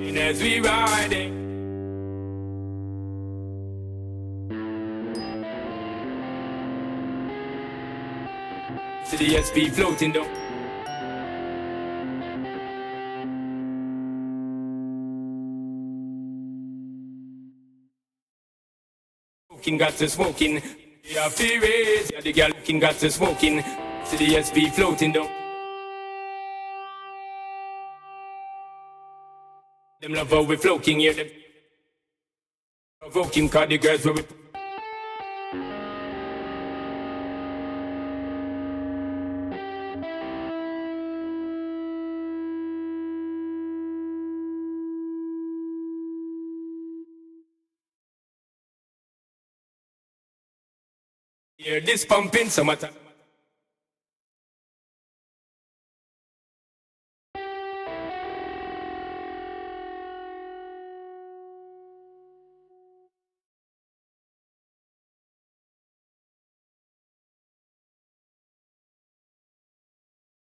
as we riding. To the SP floating down. Smoking got to smoking. Yeah, furious. Yeah, the girl looking got to smoking. To the SP floating down. Them love how we floating here. Them provoking 'cause the girls were with. Hear this pumping, summertime.